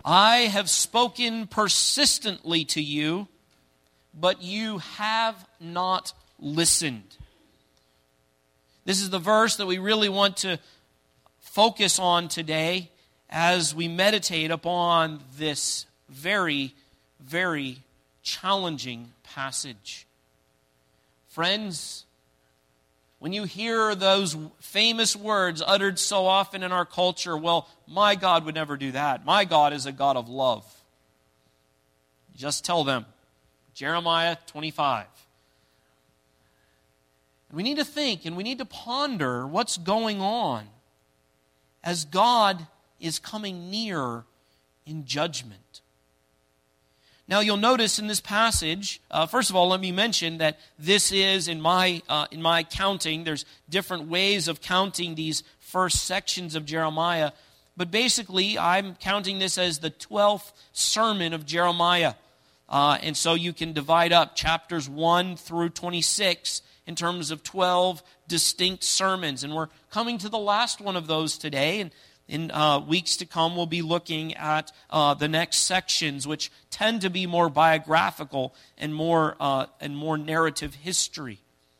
I have spoken persistently to you, but you have not listened. This is the verse that we really want to focus on today as we meditate upon this very, very challenging passage. Friends, when you hear those famous words uttered so often in our culture, well, my God would never do that. My God is a God of love. Just tell them, Jeremiah 25. And we need to think and we need to ponder what's going on as God is coming near in judgment. Now you'll notice in this passage, first of all, let me mention that this is, in my counting, there's different ways of counting these first sections of Jeremiah, but basically I'm counting this as the 12th sermon of Jeremiah. And so you can divide up chapters 1 through 26 in terms of 12 distinct sermons. And we're coming to the last one of those today, and in weeks to come, we'll be looking at the next sections, which tend to be more biographical and more narrative history.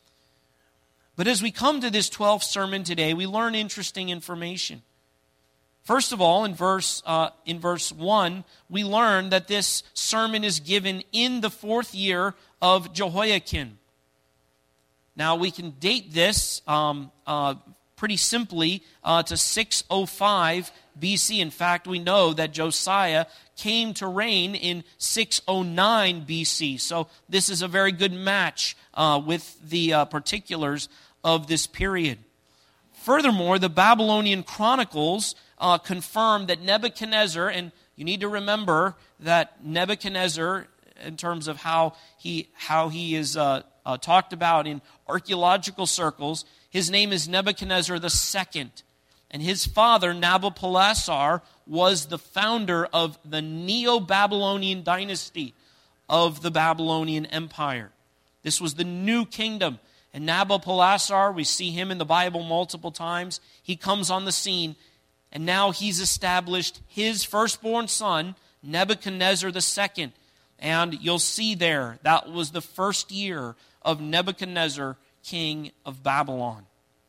But as we come to this 12th sermon today, we learn interesting information. First of all, in verse 1, we learn that this sermon is given in the 4th year of Jehoiakim. Now, we can date this pretty simply to 605 BC. In fact, we know that Josiah came to reign in 609 BC. So this is a very good match with the particulars of this period. Furthermore, the Babylonian Chronicles confirm that Nebuchadnezzar, and you need to remember that Nebuchadnezzar, in terms of how he is talked about in archaeological circles, his name is Nebuchadnezzar II, and his father, Nabopolassar, was the founder of the Neo-Babylonian dynasty of the Babylonian Empire. This was the new kingdom, and Nabopolassar, we see him in the Bible multiple times. He comes on the scene, and now he's established his firstborn son, Nebuchadnezzar II, and you'll see there, that was the first year of Nebuchadnezzar, king of Babylon.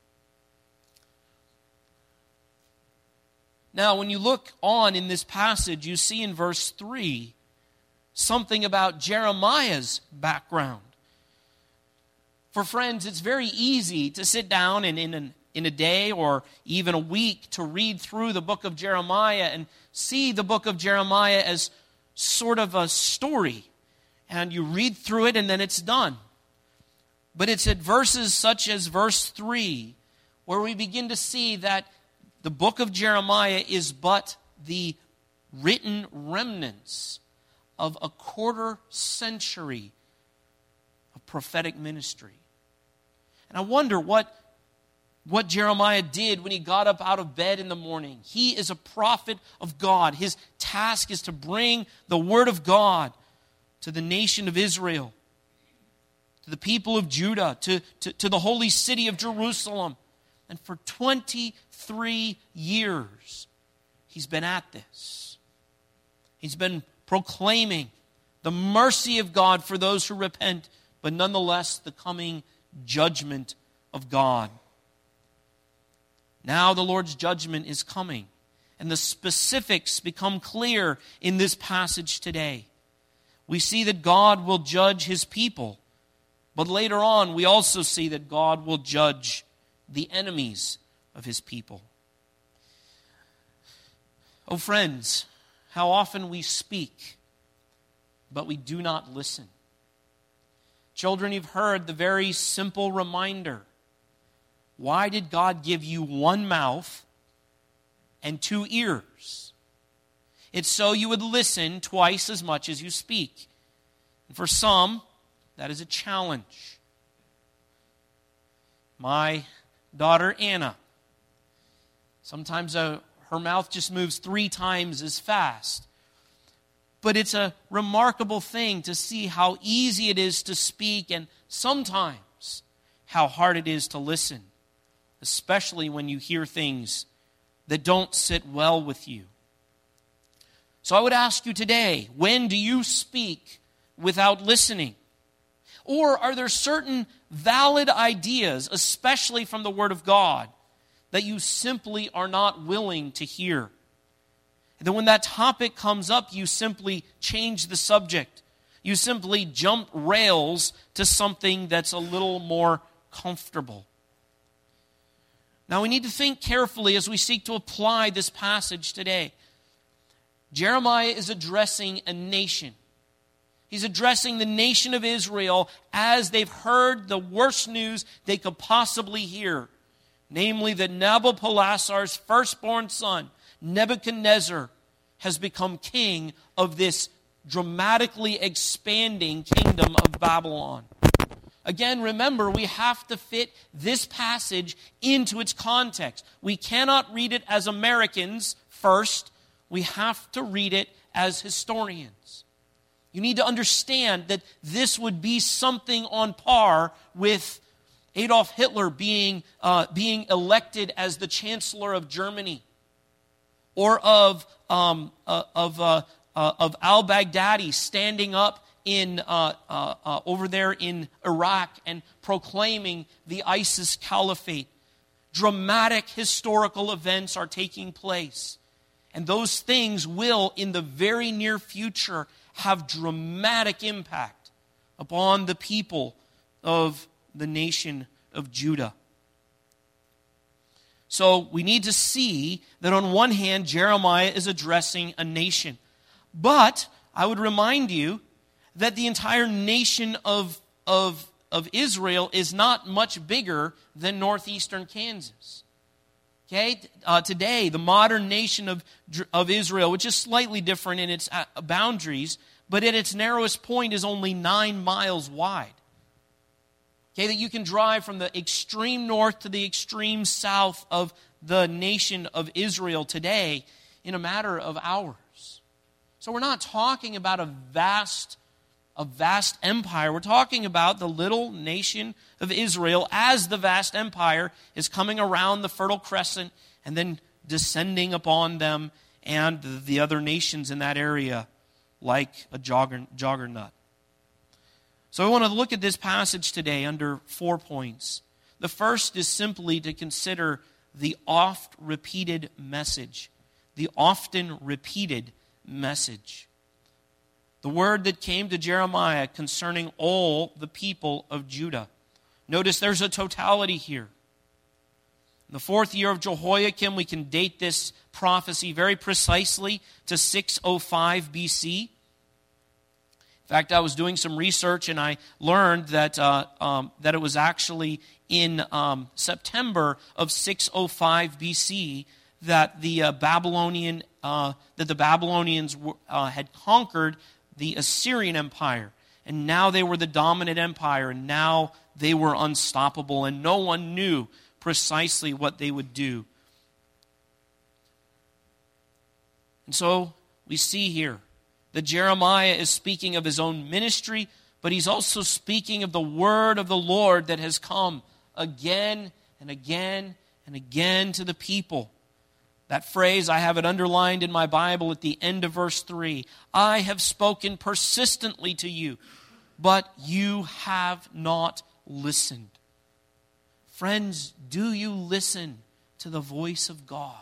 Now, when you look on in this passage, you see in verse 3 something about Jeremiah's background. For friends, it's very easy to sit down and in a day or even a week to read through the book of Jeremiah and see the book of Jeremiah as sort of a story. And you read through it and then it's done. But it's at verses such as verse 3 where we begin to see that the book of Jeremiah is but the written remnants of a quarter century of prophetic ministry. And I wonder what Jeremiah did when he got up out of bed in the morning. He is a prophet of God. His task is to bring the word of God to the nation of Israel, to the people of Judah, to the holy city of Jerusalem. And for 23 years, he's been at this. He's been proclaiming the mercy of God for those who repent, but nonetheless the coming judgment of God. Now the Lord's judgment is coming, and the specifics become clear in this passage today. We see that God will judge his people, but later on we also see that God will judge the enemies of his people. Oh friends, how often we speak, but we do not listen. Children, you've heard the very simple reminder. Why did God give you one mouth and two ears? It's so you would listen twice as much as you speak. And for some, that is a challenge. My daughter Anna, sometimes her mouth just moves 3 times as fast. But it's a remarkable thing to see how easy it is to speak and sometimes how hard it is to listen, especially when you hear things that don't sit well with you. So I would ask you today, when do you speak without listening? Or are there certain valid ideas, especially from the Word of God, that you simply are not willing to hear? And then when that topic comes up, you simply change the subject. You simply jump rails to something that's a little more comfortable. Now we need to think carefully as we seek to apply this passage today. Jeremiah is addressing a nation. He's addressing the nation of Israel as they've heard the worst news they could possibly hear. Namely, that Nabopolassar's firstborn son, Nebuchadnezzar, has become king of this dramatically expanding kingdom of Babylon. Again, remember, we have to fit this passage into its context. We cannot read it as Americans first. We have to read it as historians. You need to understand that this would be something on par with Adolf Hitler being elected as the Chancellor of Germany, or of al-Baghdadi standing up in over there in Iraq and proclaiming the ISIS caliphate. Dramatic historical events are taking place, and those things will, in the very near future, have dramatic impact upon the people of the nation of Judah. So we need to see that on one hand, Jeremiah is addressing a nation. But I would remind you that the entire nation of Israel is not much bigger than northeastern Kansas. Okay? Today, the modern nation of Israel, which is slightly different in its boundaries, but at its narrowest point is only 9 miles wide. Okay, that you can drive from the extreme north to the extreme south of the nation of Israel today in a matter of hours. So we're not talking about a vast empire. We're talking about the little nation of Israel as the vast empire is coming around the Fertile Crescent and then descending upon them and the other nations in that area like a juggernaut. So I want to look at this passage today under 4 points. The first is simply to consider the oft-repeated message. The often repeated message. The word that came to Jeremiah concerning all the people of Judah. Notice there's a totality here. In the 4th year of Jehoiakim, we can date this prophecy very precisely to 605 BC. In fact, I was doing some research and I learned that it was actually in September of 605 BC that the Babylonians had conquered the Assyrian Empire, and now they were the dominant empire, and now they were unstoppable, and no one knew precisely what they would do. And so we see here that Jeremiah is speaking of his own ministry, but he's also speaking of the word of the Lord that has come again and again and again to the people. That phrase, I have it underlined in my Bible at the end of verse 3. I have spoken persistently to you, but you have not listened. Friends, do you listen to the voice of God?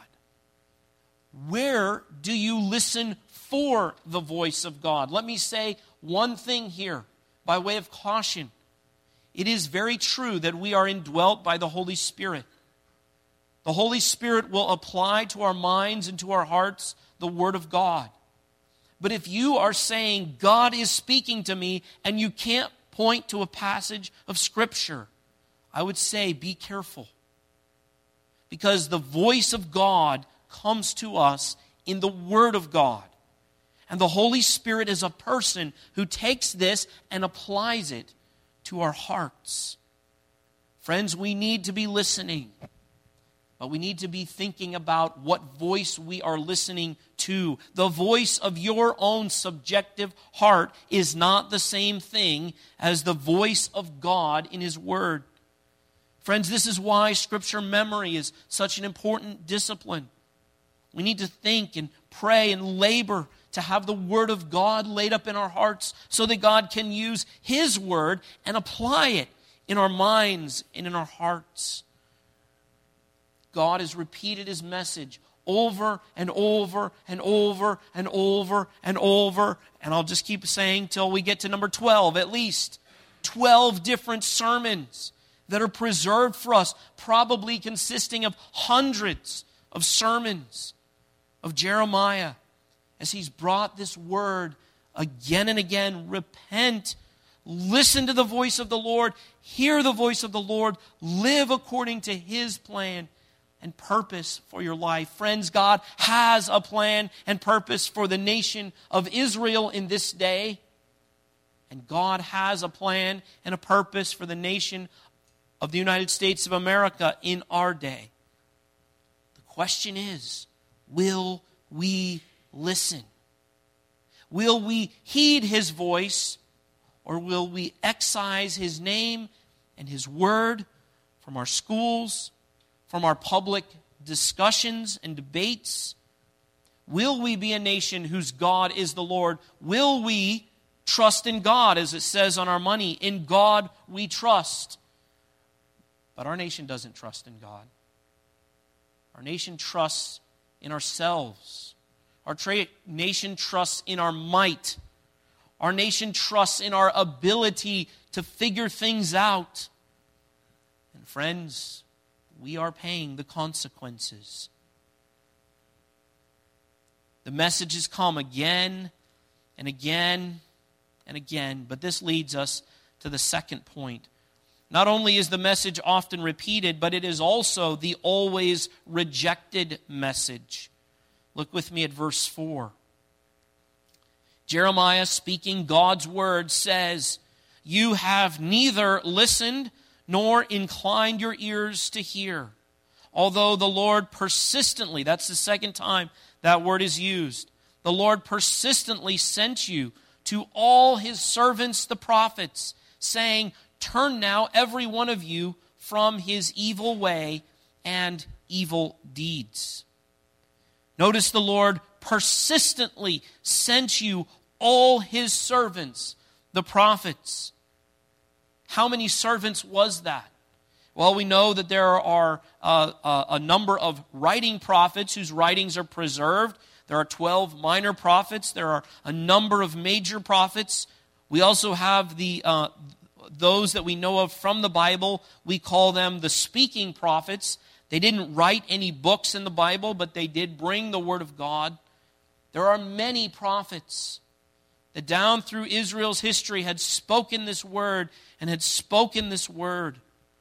Where do you listen for the voice of God? Let me say one thing here by way of caution. It is very true that we are indwelt by the Holy Spirit. The Holy Spirit will apply to our minds and to our hearts the Word of God. But if you are saying, God is speaking to me, and you can't point to a passage of Scripture, I would say be careful. Because the voice of God comes to us in the Word of God. And the Holy Spirit is a person who takes this and applies it to our hearts. Friends, we need to be listening. But we need to be thinking about what voice we are listening to. The voice of your own subjective heart is not the same thing as the voice of God in His Word. Friends, this is why Scripture memory is such an important discipline. We need to think and pray and labor to have the Word of God laid up in our hearts so that God can use His Word and apply it in our minds and in our hearts. God has repeated His message over and over and over and over and over. And I'll just keep saying till we get to number 12, at least 12 different sermons that are preserved for us, probably consisting of hundreds of sermons of Jeremiah as he's brought this word again and again. Repent, listen to the voice of the Lord, hear the voice of the Lord, live according to His plan and purpose for your life. Friends, God has a plan and purpose for the nation of Israel in this day. And God has a plan and a purpose for the nation of the United States of America in our day. The question is, will we listen? Will we heed His voice, or will we excise His name and His word from our schools, from our public discussions and debates? Will we be a nation whose God is the Lord? Will we trust in God, as it says on our money? In God we trust. But our nation doesn't trust in God. Our nation trusts in ourselves. Our nation trusts in our might. Our nation trusts in our ability to figure things out. And friends, we are paying the consequences. The message has come again and again and again, but this leads us to the second point. Not only is the message often repeated, but it is also the always rejected message. Look with me at verse 4. Jeremiah, speaking God's word, says, "You have neither listened nor inclined your ears to hear. Although the Lord persistently," that's the second time that word is used, "the Lord persistently sent you to all His servants the prophets, saying, Turn now every one of you from his evil way and evil deeds." Notice the Lord persistently sent you all His servants, the prophets. How many servants was that? Well, we know that there are a number of writing prophets whose writings are preserved. There are 12 minor prophets. There are a number of major prophets. We also have those that we know of from the Bible. We call them the speaking prophets. They didn't write any books in the Bible, but they did bring the Word of God. There are many prophets that down through Israel's history had spoken this word and had spoken this word,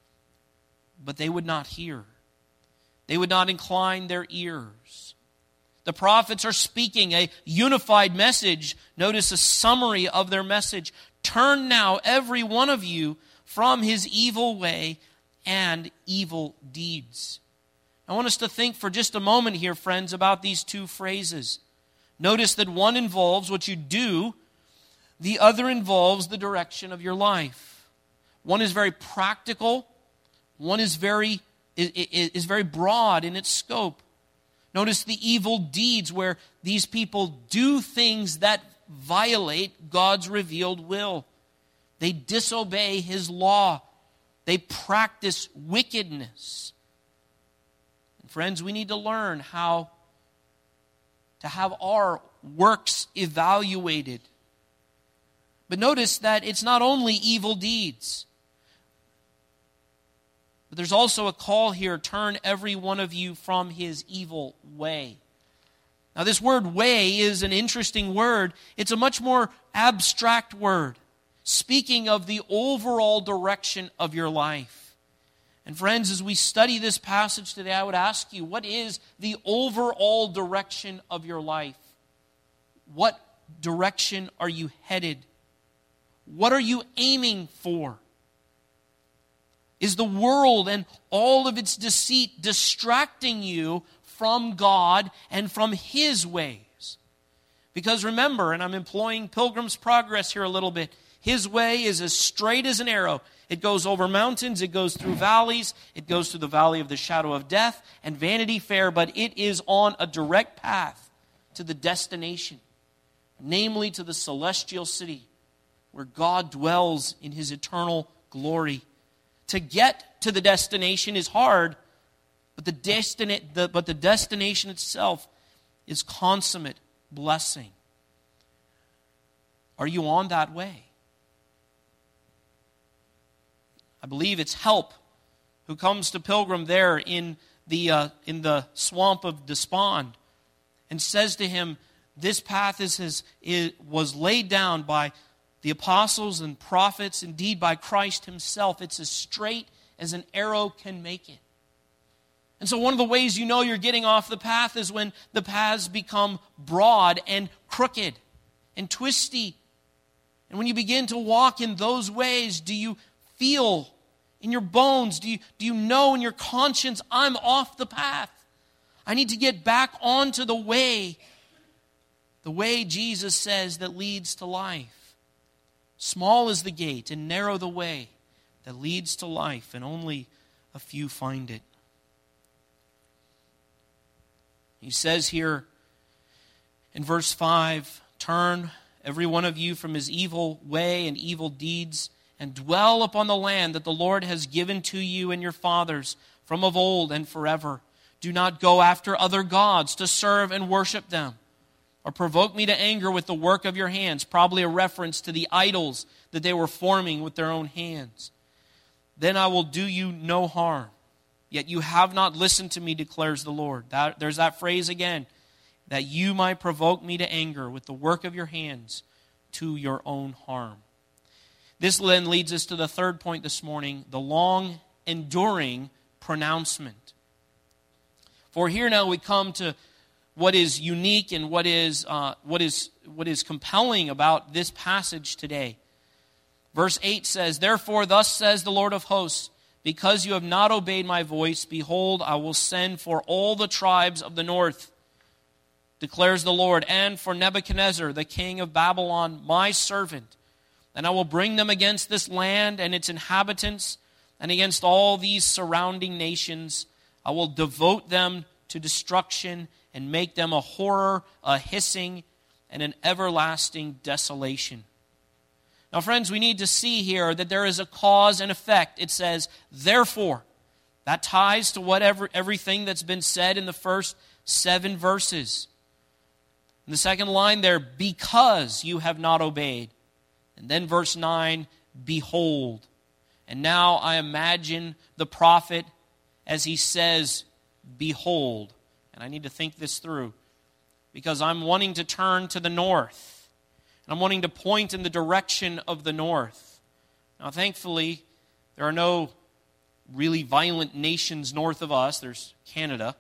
but they would not hear. They would not incline their ears. The prophets are speaking a unified message. Notice a summary of their message. Turn now, every one of you, from his evil way and evil deeds. I want us to think for just a moment here, friends, about these two phrases. Notice that one involves what you do, the other involves the direction of your life. One is very practical, one is very broad in its scope. Notice the evil deeds, where these people do things that violate God's revealed will. They disobey His law. They practice wickedness. And friends, we need to learn how to have our works evaluated. But notice that it's not only evil deeds, but there's also a call here, turn every one of you from his evil way. Now, this word way is an interesting word. It's a much more abstract word, speaking of the overall direction of your life. And friends, as we study this passage today, I would ask you, what is the overall direction of your life? What direction are you headed? What are you aiming for? Is the world and all of its deceit distracting you from God and from His ways? Because remember, and I'm employing Pilgrim's Progress here a little bit, His way is as straight as an arrow. It goes over mountains, it goes through valleys, it goes through the valley of the shadow of death and Vanity Fair, but it is on a direct path to the destination, namely to the celestial city where God dwells in His eternal glory. To get to the destination is hard, but the destination itself is consummate blessing. Are you on that way? I believe it's Help who comes to Pilgrim there in the swamp of despond and says to him, this path was laid down by the apostles and prophets, indeed by Christ Himself. It's as straight as an arrow can make it. And so one of the ways you know you're getting off the path is when the paths become broad and crooked and twisty. And when you begin to walk in those ways, do you feel in your bones, do you know in your conscience, I'm off the path. I need to get back onto the way Jesus says that leads to life. Small is the gate and narrow the way that leads to life, and only a few find it. He says here in verse 5, turn every one of you from his evil way and evil deeds, and dwell upon the land that the Lord has given to you and your fathers from of old and forever. Do not go after other gods to serve and worship them, or provoke me to anger with the work of your hands. Probably a reference to the idols that they were forming with their own hands. Then I will do you no harm. Yet you have not listened to me, declares the Lord. There's that phrase again, that you might provoke me to anger with the work of your hands to your own harm. This then leads us to the third point this morning, the long, enduring pronouncement. For here now we come to what is unique and what is compelling about this passage today. Verse 8 says, therefore thus says the Lord of hosts, because you have not obeyed my voice, behold, I will send for all the tribes of the north, declares the Lord, and for Nebuchadnezzar, the king of Babylon, my servant. And I will bring them against this land and its inhabitants, and against all these surrounding nations. I will devote them to destruction and make them a horror, a hissing, and an everlasting desolation. Now, friends, we need to see here that there is a cause and effect. It says, therefore. That ties to everything that's been said in the first 7 verses. In the second line there, because you have not obeyed. And then verse 9, behold. And now I imagine the prophet as he says, behold. And I need to think this through, because I'm wanting to turn to the north. And I'm wanting to point in the direction of the north. Now, thankfully, there are no really violent nations north of us. There's Canada.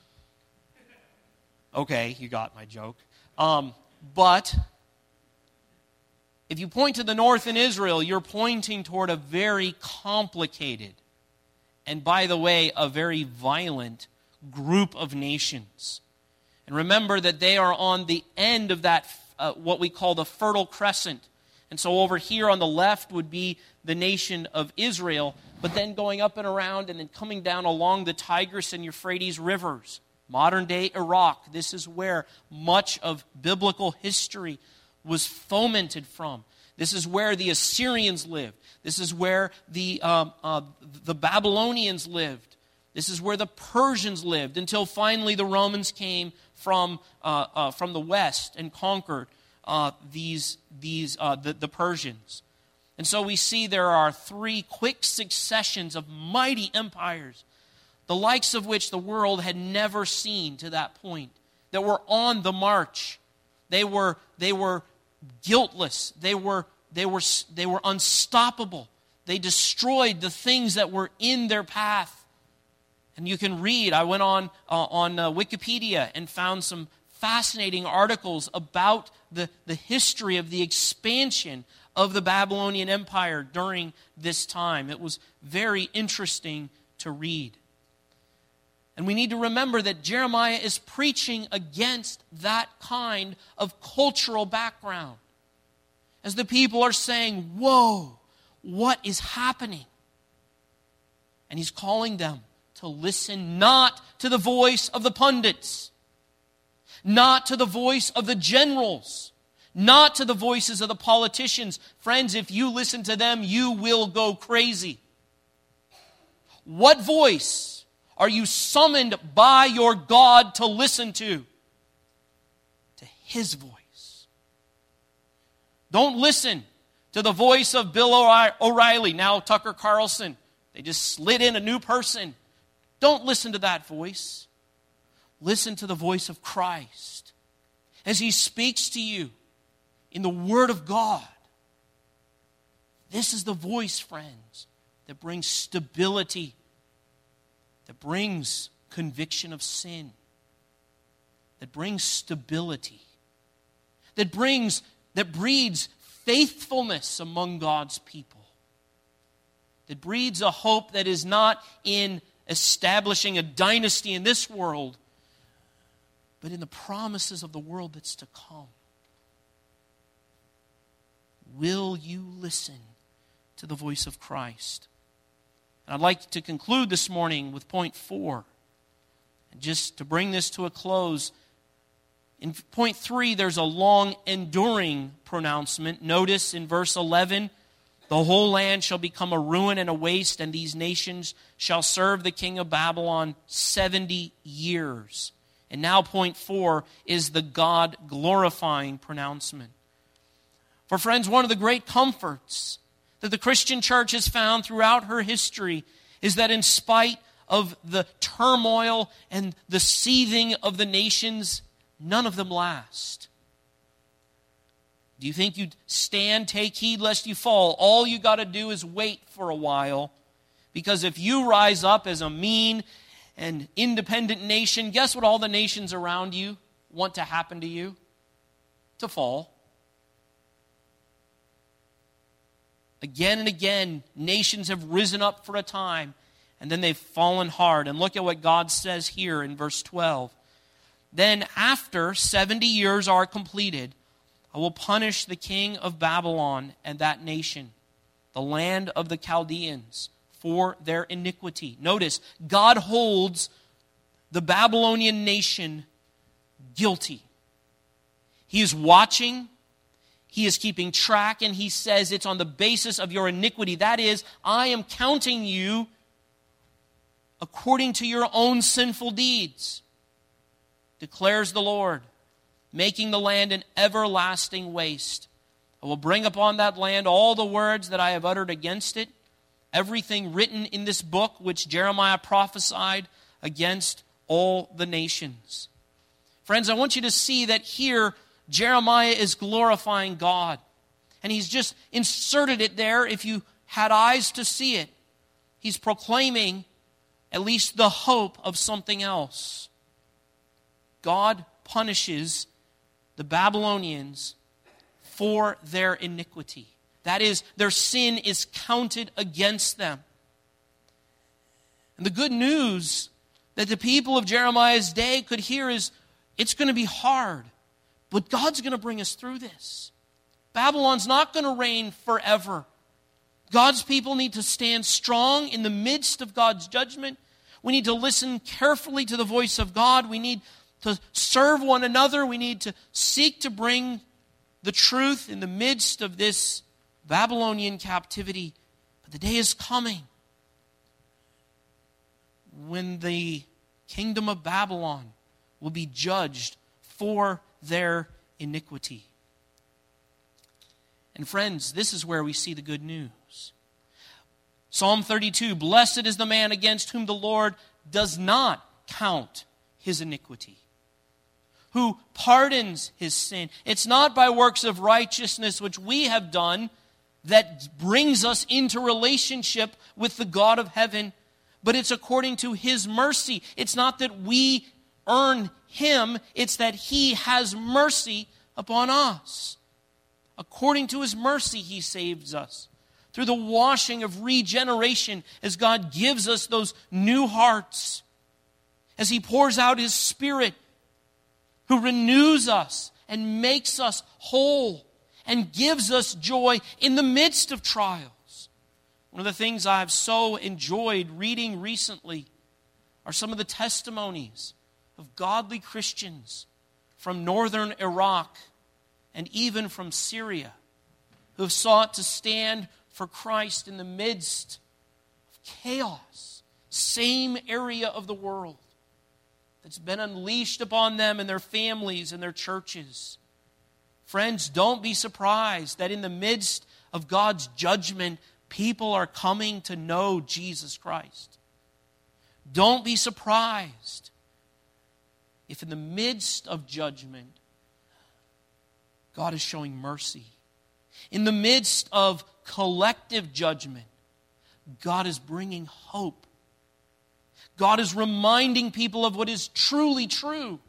Okay, you got my joke. But if you point to the north in Israel, you're pointing toward a very complicated, and by the way, a very violent group of nations. And remember that they are on the end of that what we call the Fertile Crescent. And so over here on the left would be the nation of Israel, but then going up and around and then coming down along the Tigris and Euphrates rivers. Modern-day Iraq, this is where much of biblical history was fomented from. This is where the Assyrians lived. This is where the Babylonians lived. This is where the Persians lived, until finally the Romans came from the west and conquered the Persians. And so we see there are 3 quick successions of mighty empires, the likes of which the world had never seen to that point, that were on the march. They were guiltless. They were unstoppable. They destroyed the things that were in their path. And you can read, I went on Wikipedia and found some fascinating articles about the history of the expansion of the Babylonian Empire during this time. It was very interesting to read. And we need to remember that Jeremiah is preaching against that kind of cultural background. as the people are saying, whoa, what is happening? And he's calling them to listen not to the voice of the pundits, not to the voice of the generals, not to the voices of the politicians. Friends, if you listen to them, you will go crazy. What voice are you summoned by your God to listen to? To His voice. Don't listen to the voice of Bill O'Reilly, now Tucker Carlson. They just slid in a new person. Don't listen to that voice. Listen to the voice of Christ as He speaks to you in the Word of God. This is the voice, friends, that brings stability, that brings conviction of sin, that brings stability, that breeds faithfulness among God's people, that breeds a hope that is not in establishing a dynasty in this world, but in the promises of the world that's to come. Will you listen to the voice of Christ? And I'd like to conclude this morning with point 4. And just to bring this to a close, in point 3, there's a long, enduring pronouncement. Notice in verse 11, the whole land shall become a ruin and a waste, and these nations shall serve the king of Babylon 70 years. And now point 4 is the God-glorifying pronouncement. For friends, one of the great comforts that the Christian church has found throughout her history is that in spite of the turmoil and the seething of the nations, none of them last. Do you think you'd stand, take heed lest you fall? All you got to do is wait for a while. Because if you rise up as a mean and independent nation, guess what all the nations around you want to happen to you? To fall. Again and again, nations have risen up for a time, and then they've fallen hard. And look at what God says here in verse 12. Then after 70 years are completed, I will punish the king of Babylon and that nation, the land of the Chaldeans, for their iniquity. Notice, God holds the Babylonian nation guilty. He is watching. He is keeping track, and He says it's on the basis of your iniquity. That is, I am counting you according to your own sinful deeds, declares the Lord, making the land an everlasting waste. I will bring upon that land all the words that I have uttered against it, everything written in this book which Jeremiah prophesied against all the nations. Friends, I want you to see that here Jeremiah is glorifying God. And he's just inserted it there if you had eyes to see it. He's proclaiming at least the hope of something else. God punishes the Babylonians for their iniquity. That is, their sin is counted against them. And the good news that the people of Jeremiah's day could hear is, it's going to be hard, but God's going to bring us through this. Babylon's not going to reign forever. God's people need to stand strong in the midst of God's judgment. We need to listen carefully to the voice of God. We need to serve one another. We need to seek to bring the truth in the midst of this Babylonian captivity. But the day is coming when the kingdom of Babylon will be judged for their iniquity. And friends, this is where we see the good news. Psalm 32, blessed is the man against whom the Lord does not count his iniquity, who pardons his sin. It's not by works of righteousness which we have done that brings us into relationship with the God of heaven, but it's according to His mercy. It's not that we earn Him, it's that He has mercy upon us. According to His mercy, He saves us. Through the washing of regeneration, as God gives us those new hearts, as He pours out His Spirit, who renews us and makes us whole and gives us joy in the midst of trials. One of the things I've so enjoyed reading recently are some of the testimonies of godly Christians from northern Iraq and even from Syria who have sought to stand for Christ in the midst of chaos. Same area of the world that's been unleashed upon them and their families and their churches. Friends, don't be surprised that in the midst of God's judgment, people are coming to know Jesus Christ. Don't be surprised if in the midst of judgment, God is showing mercy. In the midst of collective judgment, God is bringing hope. God is reminding people of what is truly true,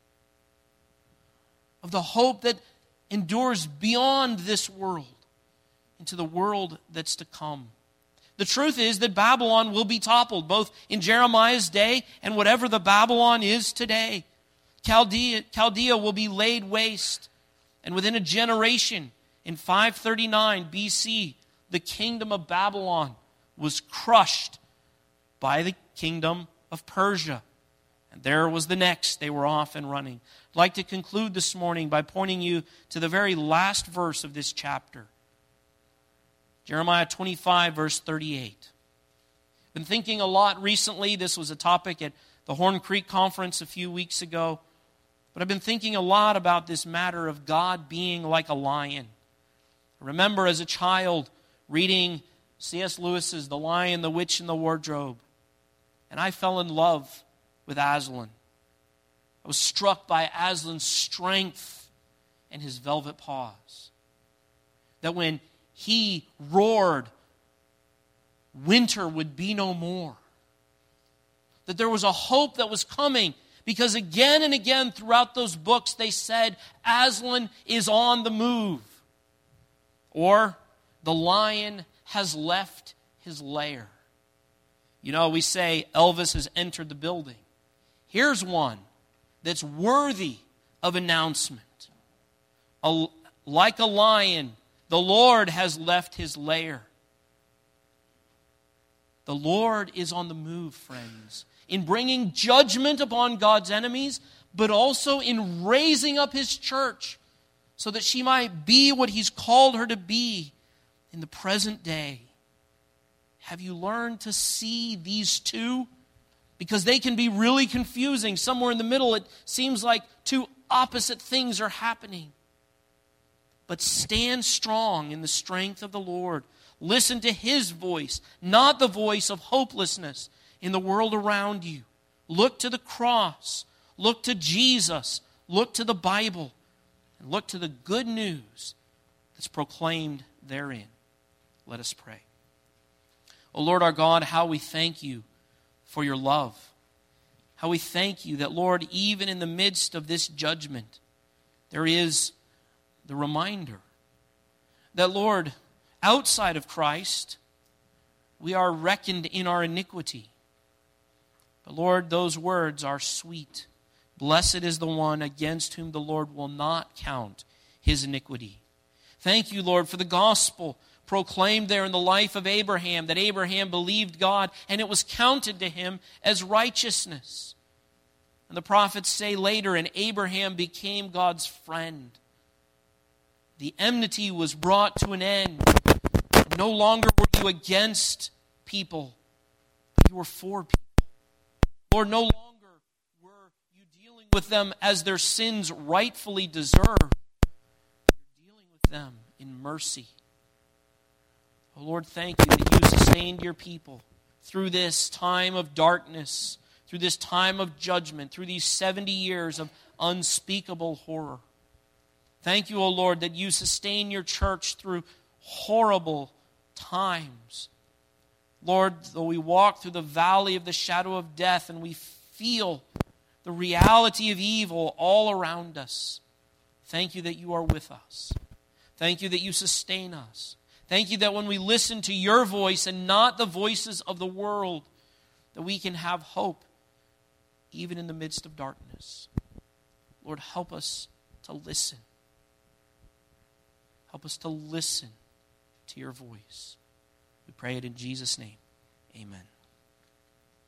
of the hope that endures beyond this world into the world that's to come. The truth is that Babylon will be toppled, both in Jeremiah's day and whatever the Babylon is today. Chaldea will be laid waste, and within a generation, in 539 BC, the kingdom of Babylon was crushed by the kingdom of Persia. And there was the next. They were off and running. I'd like to conclude this morning by pointing you to the very last verse of this chapter. Jeremiah 25, verse 38. I've been thinking a lot recently. This was a topic at the Horn Creek Conference a few weeks ago. But I've been thinking a lot about this matter of God being like a lion. I remember as a child reading C.S. Lewis's The Lion, the Witch, and the Wardrobe. And I fell in love with Aslan. I was struck by Aslan's strength and his velvet paws. That when he roared, winter would be no more. That there was a hope that was coming, because again and again throughout those books they said, Aslan is on the move. Or, the lion has left his lair. You know, we say Elvis has entered the building. Here's one that's worthy of announcement. Like a lion, the Lord has left his lair. The Lord is on the move, friends, in bringing judgment upon God's enemies, but also in raising up his church so that she might be what he's called her to be in the present day. Have you learned to see these two? Because they can be really confusing. Somewhere in the middle, it seems like two opposite things are happening. But stand strong in the strength of the Lord. Listen to his voice, not the voice of hopelessness in the world around you. Look to the cross. Look to Jesus. Look to the Bible. And look to the good news that's proclaimed therein. Let us pray. O Lord our God, how we thank you for your love. How we thank you that, Lord, even in the midst of this judgment, there is the reminder that, Lord, outside of Christ, we are reckoned in our iniquity. But, Lord, those words are sweet. Blessed is the one against whom the Lord will not count his iniquity. Thank you, Lord, for the gospel proclaimed there in the life of Abraham, that Abraham believed God and it was counted to him as righteousness. And the prophets say later, and Abraham became God's friend. The enmity was brought to an end. No longer were you against people, but you were for people. Lord, no longer were you dealing with them as their sins rightfully deserve. You're dealing with them in mercy. Oh Lord, thank you that you sustained your people through this time of darkness, through this time of judgment, through these 70 years of unspeakable horror. Thank you, O Lord, that you sustain your church through horrible times. Lord, though we walk through the valley of the shadow of death and we feel the reality of evil all around us, thank you that you are with us. Thank you that you sustain us. Thank you that when we listen to your voice and not the voices of the world, that we can have hope even in the midst of darkness. Lord, help us to listen. Help us to listen to your voice. We pray it in Jesus' name. Amen.